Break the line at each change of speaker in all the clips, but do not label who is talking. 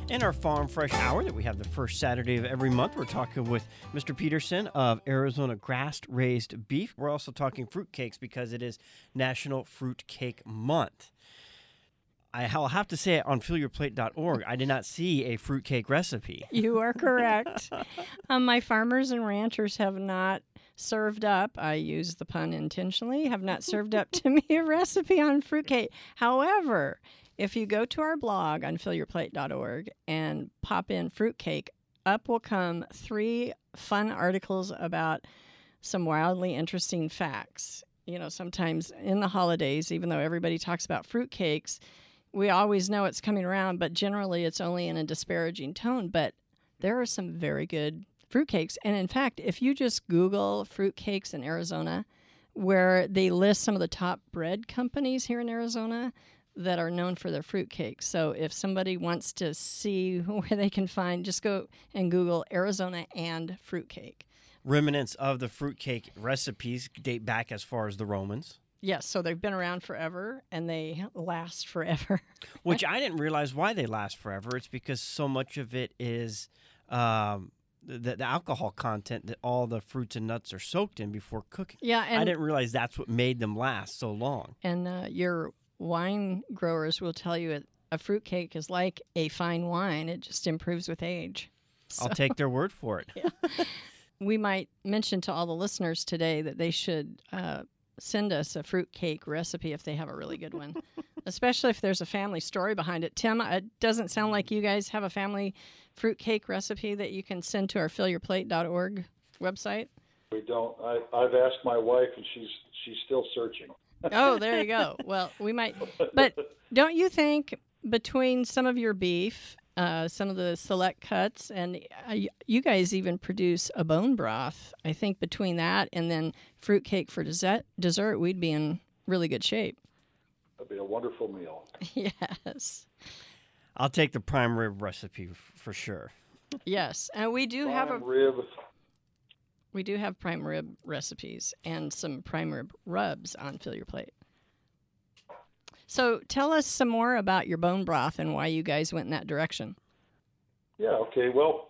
In our Farm Fresh Hour that we have the first Saturday of every month, we're talking with Mr. Peterson of Arizona Grass-Raised Beef. We're also talking fruitcakes because it is National Fruitcake Month. I'll have to say on fillyourplate.org, I did not see a fruitcake recipe.
You are correct. My farmers and ranchers have not served up, I use the pun intentionally, have not served up to me a recipe on fruitcake. However, if you go to our blog on fillyourplate.org and pop in fruitcake, up will come 3 fun articles about some wildly interesting facts. You know, sometimes in the holidays, even though everybody talks about fruitcakes, we always know it's coming around, but generally it's only in a disparaging tone. But there are some very good fruitcakes. And in fact, if you just Google fruitcakes in Arizona, where they list some of the top bread companies here in Arizona that are known for their fruitcakes. So if somebody wants to see where they can find, just go and Google Arizona and fruitcake.
Remnants of the fruitcake recipes date back as far as the Romans.
Yes, so they've been around forever, and they last forever.
Which I didn't realize why they last forever. It's because so much of it is the alcohol content that all the fruits and nuts are soaked in before cooking.
Yeah, and
I didn't realize that's what made them last so long.
And your wine growers will tell you a fruitcake is like a fine wine. It just improves with age. So,
I'll take their word for it.
Yeah. We might mention to all the listeners today that they should send us a fruitcake recipe if they have a really good one, especially if there's a family story behind it. Tim, it doesn't sound like you guys have a family fruitcake recipe that you can send to our fillyourplate.org website.
We don't. I've asked my wife, and she's still searching.
Oh, there you go. Well, we might. But don't you think between some of your beef, some of the select cuts, and you guys even produce a bone broth, I think between that and then fruitcake for dessert, we'd be in really good shape.
That'd be a wonderful meal.
Yes.
I'll take the prime rib recipe for sure.
Yes, and we do have We do have prime rib recipes and some prime rib rubs on Fill Your Plate. So tell us some more about your bone broth and why you guys went in that direction.
Yeah. Okay. Well,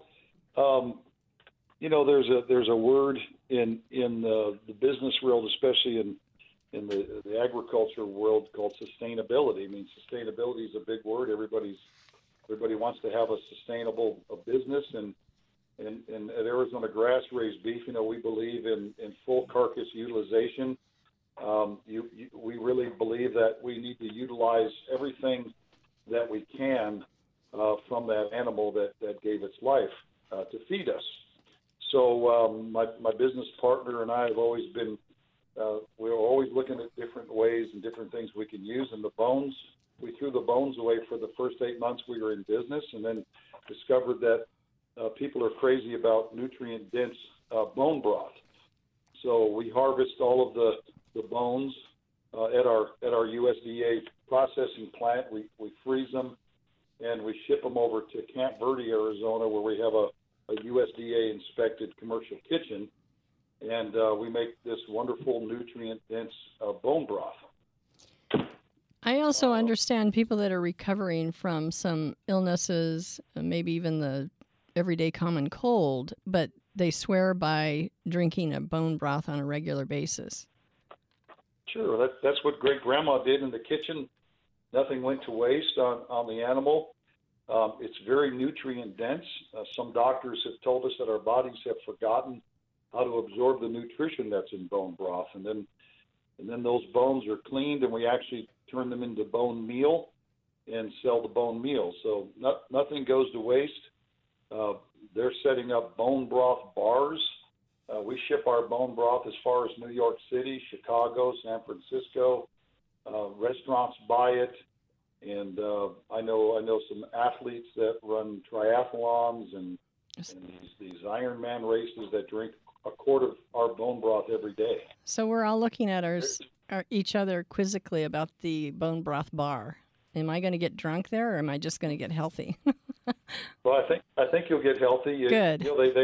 there's a word in the business world, especially in the agriculture world, called sustainability. I mean, sustainability is a big word. Everybody wants to have a sustainable business, and at Arizona Grass-Raised Beef, we believe in full carcass utilization. We really believe that we need to utilize everything that we can from that animal that gave its life to feed us. So my business partner and I have always been, we're always looking at different ways and different things we can use. And the bones, we threw the bones away for the first 8 months we were in business, and then discovered that people are crazy about nutrient-dense bone broth. So we harvest all of the bones at our USDA processing plant. We freeze them, and we ship them over to Camp Verde, Arizona, where we have a USDA-inspected commercial kitchen, and we make this wonderful nutrient-dense bone broth.
I also understand people that are recovering from some illnesses, maybe even the everyday common cold, but they swear by drinking a bone broth on a regular basis.
Sure, that's what great grandma did in the kitchen. Nothing went to waste on the animal. It's very nutrient dense. Some doctors have told us that our bodies have forgotten how to absorb the nutrition that's in bone broth, and then those bones are cleaned, and we actually turn them into bone meal and sell the bone meal. So nothing goes to waste. They're setting up bone broth bars. We ship our bone broth as far as New York City, Chicago, San Francisco. Restaurants buy it, and I know some athletes that run triathlons and these Ironman races that drink a quart of our bone broth every day.
So we're all looking at each other quizzically about the bone broth bar. Am I going to get drunk there, or am I just going to get healthy?
Well, I think you'll get healthy.
Good.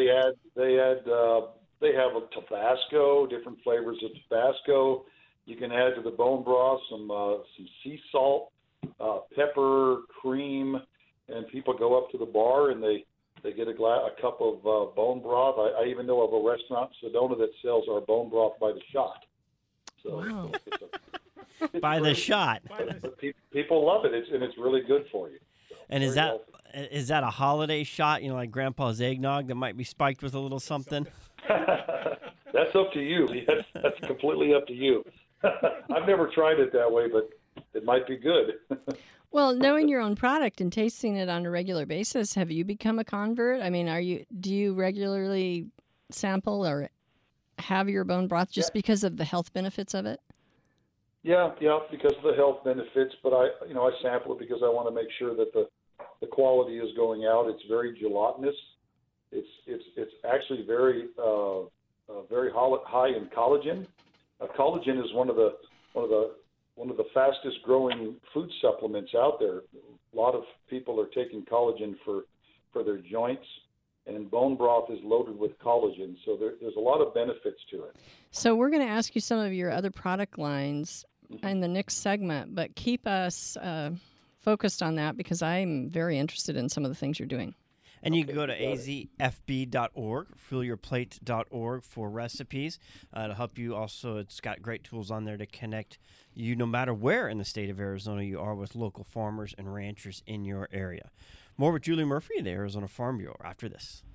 They have a Tabasco, different flavors of Tabasco. You can add to the bone broth some sea salt, pepper, cream, and people go up to the bar and they get a cup of bone broth. I even know of a restaurant in Sedona that sells our bone broth by the shot. So
Wow.
it's
By the
great.
shot.
But people love it. It's really good for you. So,
And is
very
that a holiday shot? You know, like Grandpa's eggnog that might be spiked with a little something.
healthy. That's up to you. That's completely up to you. I've never tried it that way, but it might be good.
Well, knowing your own product and tasting it on a regular basis, have you become a convert? I mean, do you regularly sample or have your bone broth just because of the health benefits of it?
Yeah, because of the health benefits. But I sample it because I want to make sure that the quality is going out. It's very gelatinous. It's actually very high in collagen. Collagen is one of the fastest growing food supplements out there. A lot of people are taking collagen for their joints, and bone broth is loaded with collagen. So there's a lot of benefits to it.
So we're going to ask you some of your other product lines in the next segment, but keep us focused on that because I'm very interested in some of the things you're doing.
And you can go to azfb.org, fillyourplate.org for recipes. To help you also, it's got great tools on there to connect you no matter where in the state of Arizona you are with local farmers and ranchers in your area. More with Julie Murphy, the Arizona Farm Bureau, after this.